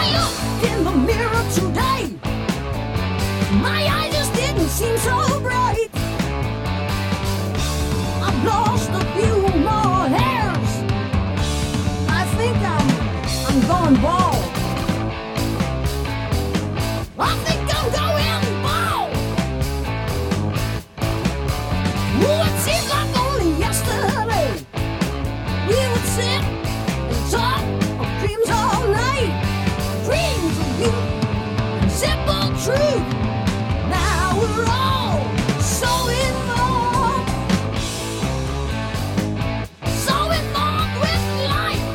looked in the mirror today, my eyes just didn't seem so bright. I've lost a few more hairs. I think I'm going bald. I think I'm going bald. Ooh, it seems like only yesterday we would sit and talk of dreams all night. Dreams of you and simple truth. Now we're all so involved. So involved with life.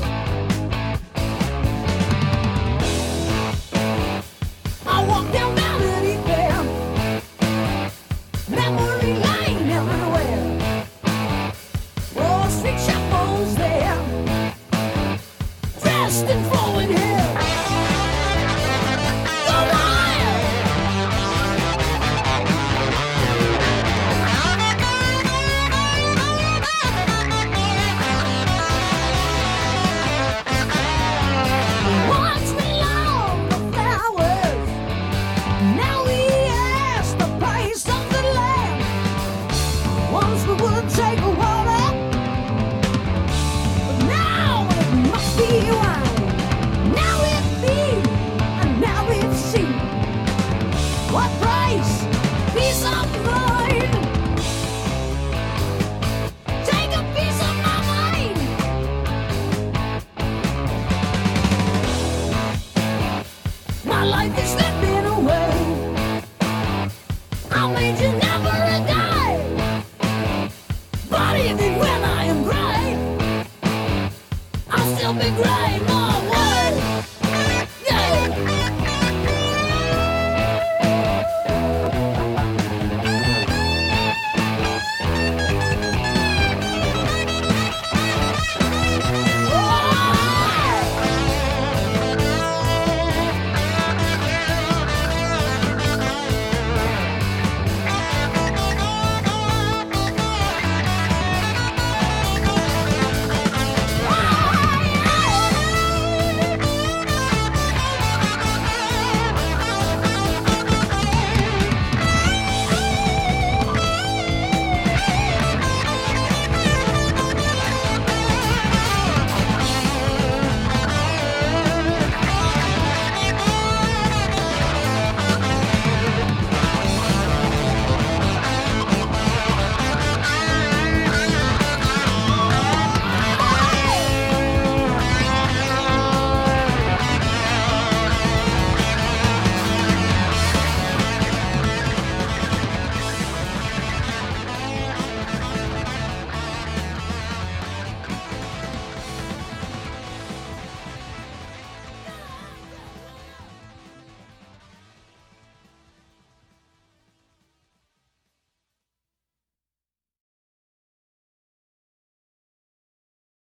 I walk down Melody Fair, memory lane everywhere. Oh, street shuffles there, dressed in flowing hair.